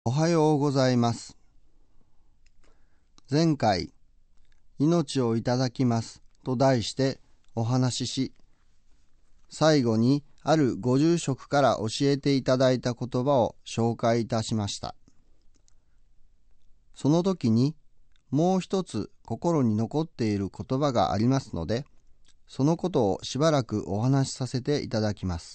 おはようございます。前回、命をいただきますと題してお話しし、最後にあるご住職から教えていただいた言葉を紹介いたしました。その時にもう一つ心に残っている言葉がありますので、そのことをしばらくお話しさせていただきます。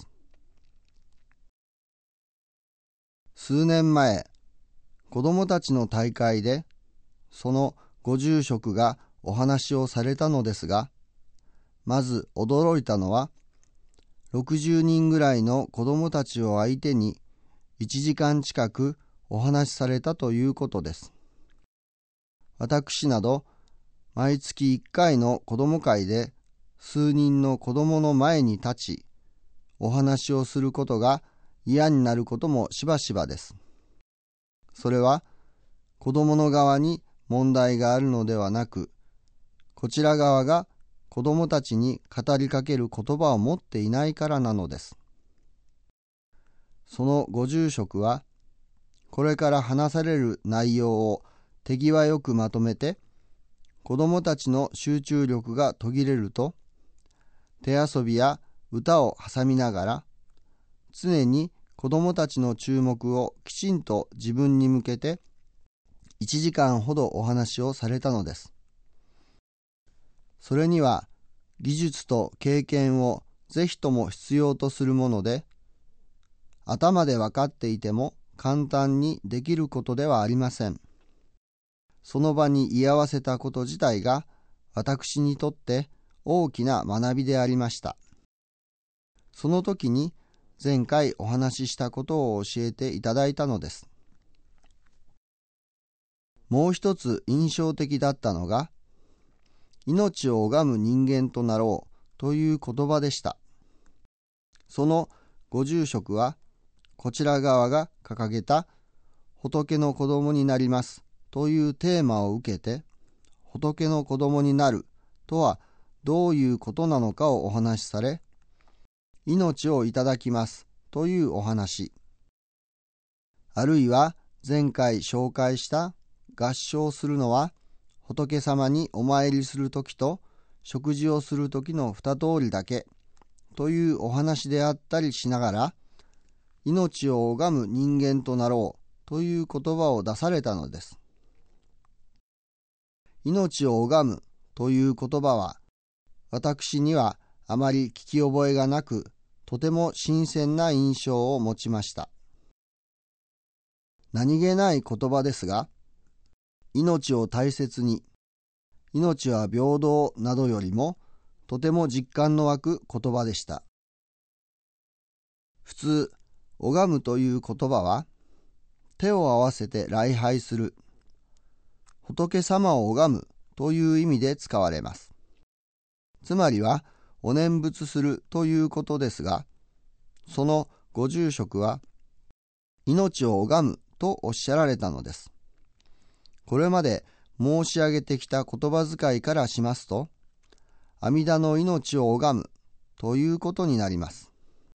数年前、子どもたちの大会で、そのご住職がお話をされたのですが、まず驚いたのは、60人ぐらいの子どもたちを相手に1時間近くお話しされたということです。私など、毎月1回の子ども会で数人の子どもの前に立ち、お話をすることが嫌になることもしばしばです。それは、子どもの側に問題があるのではなく、こちら側が子どもたちに語りかける言葉を持っていないからなのです。そのご住職は、これから話される内容を手際よくまとめて、子どもたちの集中力が途切れると、手遊びや歌を挟みながら、常に子どもたちの注目をきちんと自分に向けて、1時間ほどお話をされたのです。それには技術と経験をぜひとも必要とするもので、頭で分かっていても簡単にできることではありません。その場に居合わせたこと自体が私にとって大きな学びでありました。その時に前回お話ししたことを教えていただいたのです。もう一つ印象的だったのが、命を拝む人間となろうという言葉でした。そのご住職は、こちら側が掲げた仏の子供になりますというテーマを受けて、仏の子供になるとはどういうことなのかをお話しされ、命をいただきますというお話、あるいは前回紹介した合唱するのは仏様にお参りするときと食事をするときの二通りだけというお話であったりしながら、命を拝む人間となろうという言葉を出されたのです。命を拝むという言葉は、私にはあまり聞き覚えがなく、とても新鮮な印象を持ちました。何気ない言葉ですが、命を大切に、命は平等などよりもとても実感の湧く言葉でした。普通、拝むという言葉は、手を合わせて礼拝する、仏様を拝むという意味で使われます。つまりは、お念仏するということですが、そのご住職は、命を拝むとおっしゃられたのです。これまで申し上げてきた言葉遣いからしますと、阿弥陀の命を拝むということになります。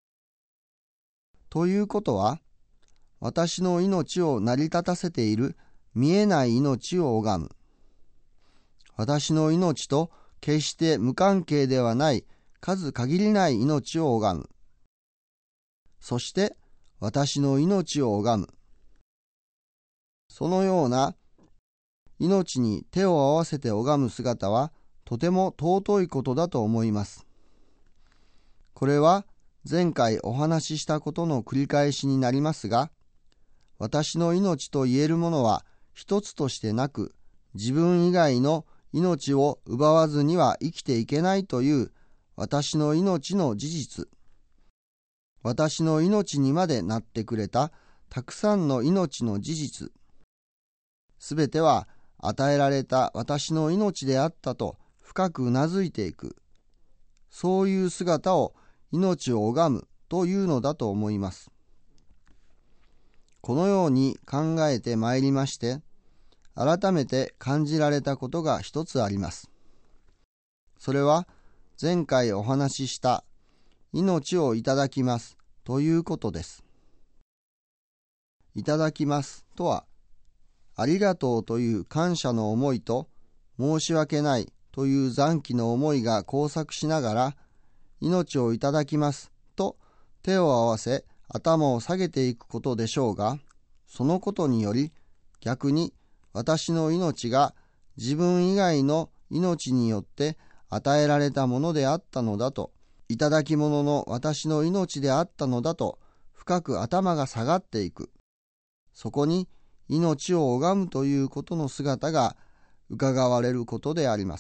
ということは、私の命を成り立たせている見えない命を拝む。私の命と決して無関係ではない数限りない命を拝む。そして私の命を拝む。そのような命に手を合わせて拝む姿はとても尊いことだと思います。これは前回お話ししたことの繰り返しになりますが、私の命と言えるものは一つとしてなく、自分以外の命を奪わずには生きていけないという私の命の事実、私の命にまでなってくれたたくさんの命の事実、すべては与えられた私の命であったと深くうなずいていく、そういう姿を命を拝むというのだと思います。このように考えてまいりまして、改めて感じられたことが一つあります。それは前回お話しした命をいただきますということです。 いただきますとは、ありがとうという感謝の思いと、申し訳ないという残機の思いが交錯しながら、命をいただきますと手を合わせ頭を下げていくことでしょうが、そのことにより逆に私の命が自分以外の命によって与えられたものであったのだと、いただき物の私の命であったのだと深く頭が下がっていく。そこに命を拝むということの姿が伺われることであります。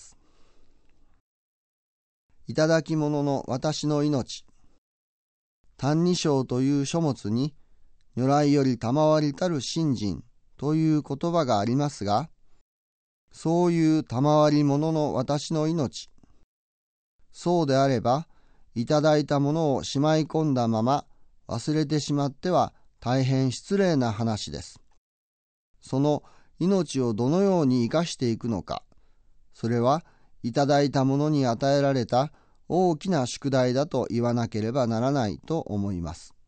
いただき物の私の命。歎異抄という書物に、如来より賜りたる信心という言葉がありますが、そういう賜り物の私の命。そうであれば、いただいたものをしまい込んだまま忘れてしまっては大変失礼な話です。その命をどのように生かしていくのか、それはいただいたものに与えられた大きな宿題だと言わなければならないと思います。